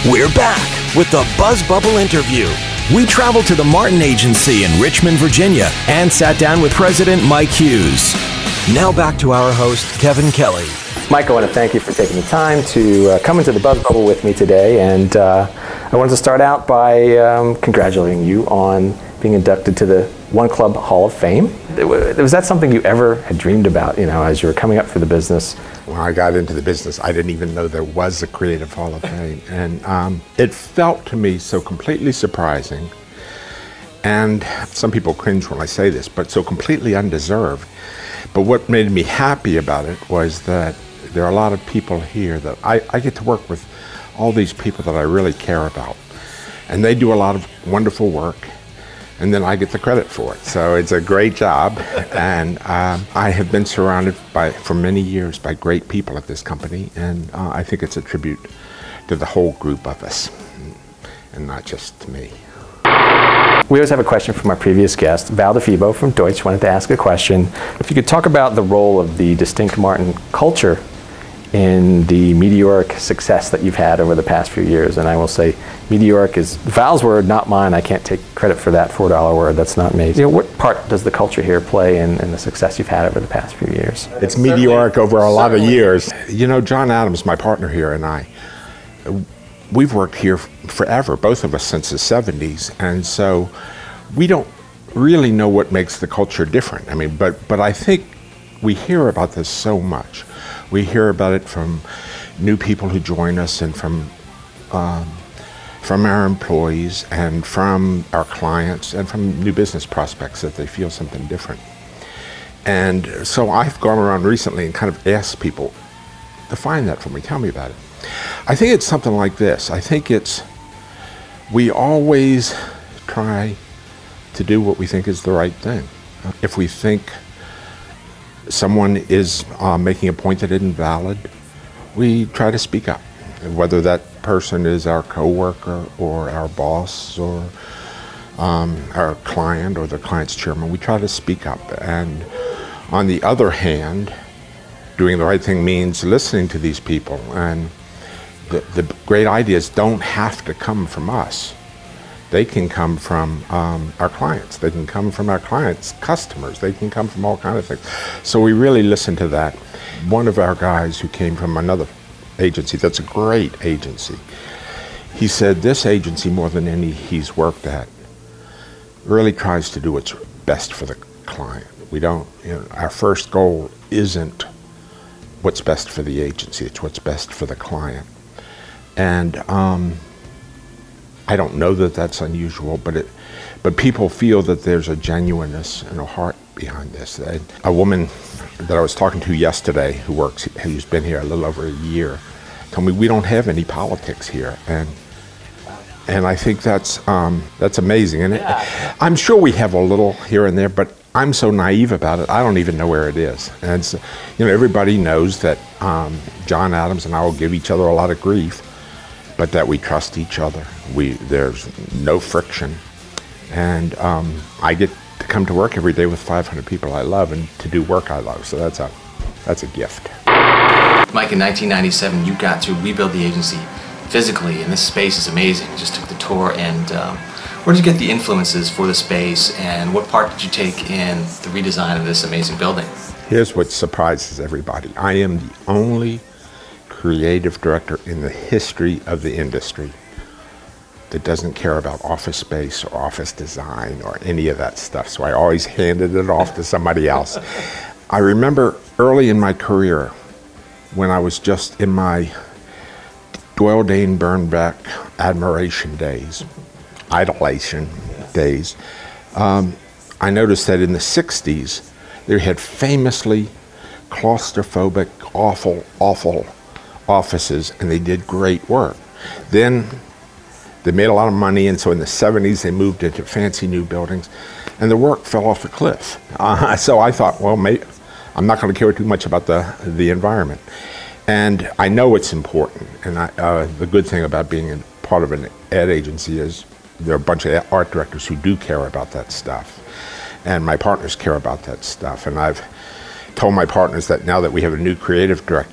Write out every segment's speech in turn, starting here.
We're back with the Buzz Bubble interview. We traveled to the Martin Agency in Richmond, Virginia, and sat down with President Mike Hughes. Now back to our host, Kevin Kelly. Mike, I want to thank you for taking the time to come into the Buzz Bubble with me today. And I wanted to start out by congratulating you on being inducted to the One Club Hall of Fame. Was that something you ever had dreamed about, as you were coming up through the business? When I got into the business, I didn't even know there was a Creative Hall of Fame. And it felt to me so completely surprising. And some people cringe when I say this, but so completely undeserved. But what made me happy about it was that there are a lot of people here that I get to work with all these people that I really care about. And they do a lot of wonderful work. And then I get the credit for it. So it's a great job. And I have been surrounded for many years by great people at this company. And I think it's a tribute to the whole group of us, and not just to me. We always have a question from our previous guest. Val DeFibo from Deutsch wanted to ask a question. If you could talk about the role of the distinct Martin culture in the meteoric success that you've had over the past few years. And I will say meteoric is Val's word, not mine. I can't take credit for that $4 word. That's not me. What part does the culture here play in the success you've had over the past few years? It's meteoric over a lot of years. John Adams, my partner here, and I, we've worked here forever, both of us since the 70s. And so we don't really know what makes the culture different. But I think we hear about this so much. We hear about it from new people who join us, and from our employees, and from our clients, and from new business prospects that they feel something different. And so I've gone around recently and kind of asked people, define that for me, tell me about it. I think it's something like this. I think we always try to do what we think is the right thing. If we think someone is making a point that isn't valid, we try to speak up. Whether that person is our coworker or our boss or our client or the client's chairman, we try to speak up. And on the other hand, doing the right thing means listening to these people. And the great ideas don't have to come from us. They can come from our clients. They can come from our clients' customers. They can come from all kinds of things. So we really listen to that. One of our guys who came from another agency, that's a great agency, he said this agency, more than any he's worked at, really tries to do what's best for the client. We don't, our first goal isn't what's best for the agency, it's what's best for the client. And I don't know that that's unusual, but people feel that there's a genuineness and a heart behind this. A woman that I was talking to yesterday who's been here a little over a year, told me we don't have any politics here, and I think that's amazing. And I'm sure we have a little here and there, but I'm so naive about it, I don't even know where it is. And so, everybody knows that John Adams and I will give each other a lot of grief, but that we trust each other. There's no friction. And I get to come to work every day with 500 people I love and to do work I love. So that's a gift. Mike, in 1997, you got to rebuild the agency physically, and this space is amazing. I just took the tour, and where did you get the influences for the space, and what part did you take in the redesign of this amazing building? Here's what surprises everybody. I am the only creative director in the history of the industry that doesn't care about office space or office design or any of that stuff. So I always handed it off to somebody else. I remember early in my career, when I was just in my Doyle Dane Bernbeck admiration days, idolation days, I noticed that in the 60s, they had famously claustrophobic, awful offices, and they did great work. Then they made a lot of money, and so in the 70s, they moved into fancy new buildings, and the work fell off a cliff. So I thought, well, maybe I'm not going to care too much about the environment. And I know it's important, and the good thing about being part of an ad agency is there are a bunch of art directors who do care about that stuff, and my partners care about that stuff. And I've told my partners that now that we have a new creative director,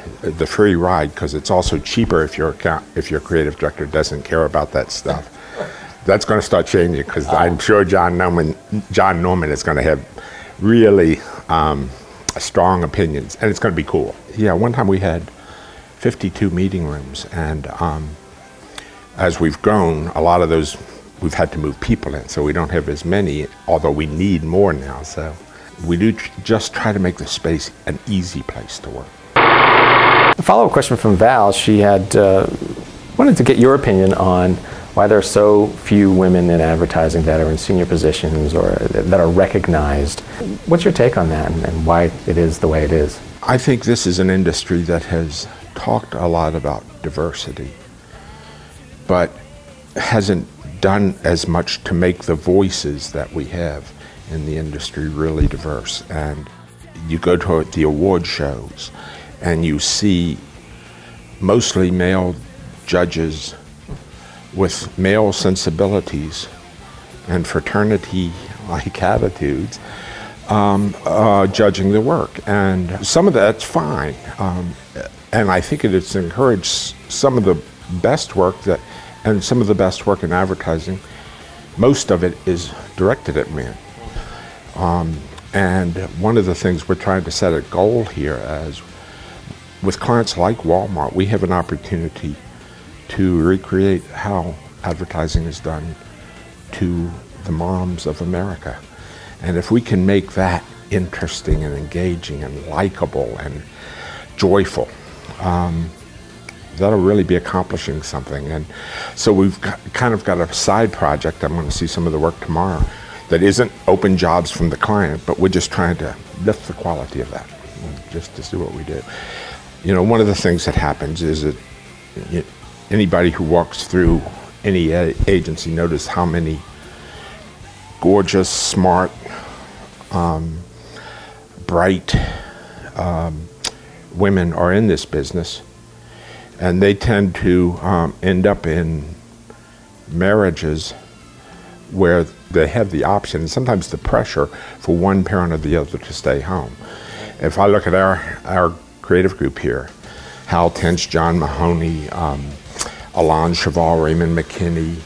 the free ride, because it's also cheaper if your creative director doesn't care about that stuff. That's going to start changing, because I'm sure John Norman is going to have really strong opinions, and it's going to be cool. Yeah, one time we had 52 meeting rooms, and as we've grown, a lot of those we've had to move people in, so we don't have as many, although we need more now. So we do just try to make the space an easy place to work. A follow-up question from Val. She had wanted to get your opinion on why there are so few women in advertising that are in senior positions or that are recognized. What's your take on that, and why it is the way it is? I think this is an industry that has talked a lot about diversity, but hasn't done as much to make the voices that we have in the industry really diverse. And you go to the award shows and you see mostly male judges with male sensibilities and fraternity-like attitudes judging the work. And some of that's fine. And I think it's encouraged some of the best work and some of the best work in advertising. Most of it is directed at men. And one of the things we're trying to set a goal here, as with clients like Walmart, we have an opportunity to recreate how advertising is done to the moms of America. And if we can make that interesting and engaging and likable and joyful, that'll really be accomplishing something. And so we've kind of got a side project. I'm going to see some of the work tomorrow that isn't open jobs from the client, but we're just trying to lift the quality of that, just to do what we do. You know, one of the things that happens is that anybody who walks through any agency notice how many gorgeous, smart, bright women are in this business. And they tend to end up in marriages where they have the option, sometimes the pressure, for one parent or the other to stay home. If I look at our creative group here, Hal Tench, John Mahoney, Alon Cheval, Raymond McKinney,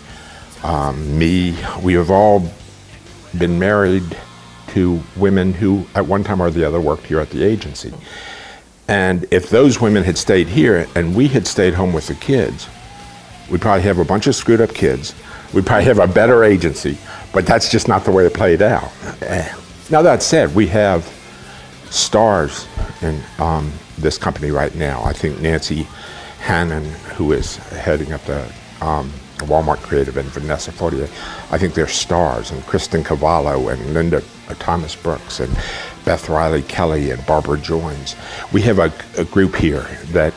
me, we have all been married to women who at one time or the other worked here at the agency. And if those women had stayed here and we had stayed home with the kids, we'd probably have a bunch of screwed up kids. We'd probably have a better agency, but that's just not the way it played out. Now that said, we have stars in this company right now. I think Nancy Hannon, who is heading up the Walmart Creative, and Vanessa Fortier, I think they're stars, and Kristen Cavallo and Linda Thomas Brooks and Beth Riley Kelly and Barbara Joins. We have a group here that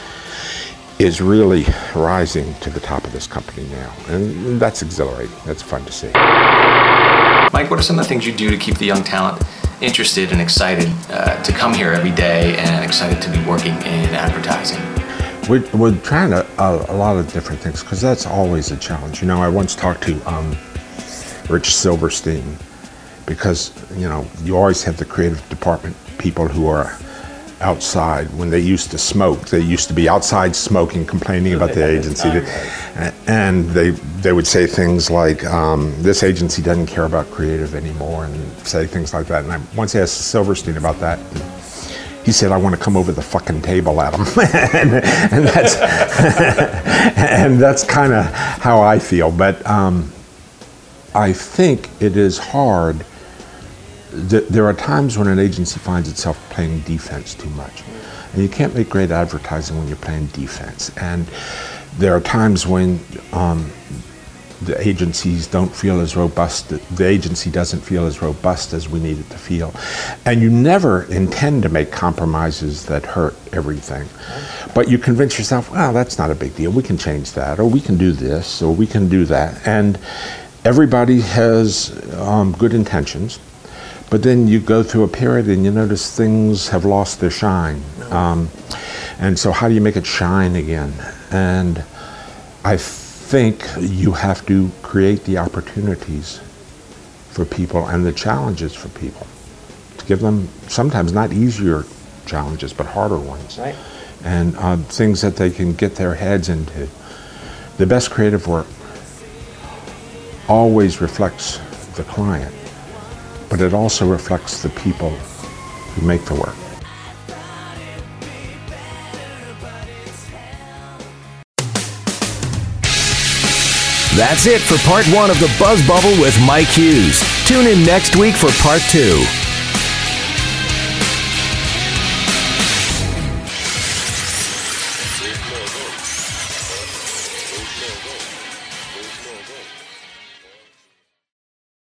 is really rising to the top of this company now, and that's exhilarating. That's fun to see. Mike, what are some of the things you do to keep the young talent interested and excited to come here every day and excited to be working in advertising? We're trying a lot of different things, because that's always a challenge. You know, I once talked to Rich Silverstein, because, you know, you always have the creative department people who are outside. When they used to smoke, they used to be outside smoking, complaining about the agency. And they would say things like, this agency doesn't care about creative anymore, and say things like that. And I once asked Silverstein about that. He said, I want to come over the fucking table at him. and that's and that's kind of how I feel. But I think it is hard. There are times when an agency finds itself playing defense too much. And you can't make great advertising when you're playing defense. And there are times when the agencies don't feel as robust, the agency doesn't feel as robust as we need it to feel. And you never intend to make compromises that hurt everything. But you convince yourself, well, that's not a big deal. We can change that, or we can do this, or we can do that. And everybody has good intentions. But then you go through a period and you notice things have lost their shine. And so how do you make it shine again? And I think you have to create the opportunities for people and the challenges for people, to give them sometimes not easier challenges, but harder ones. Right. and things that they can get their heads into. The best creative work always reflects the client, but it also reflects the people who make the work. That's it for part 1 of the Buzz Bubble with Mike Hughes. Tune in next week for part 2.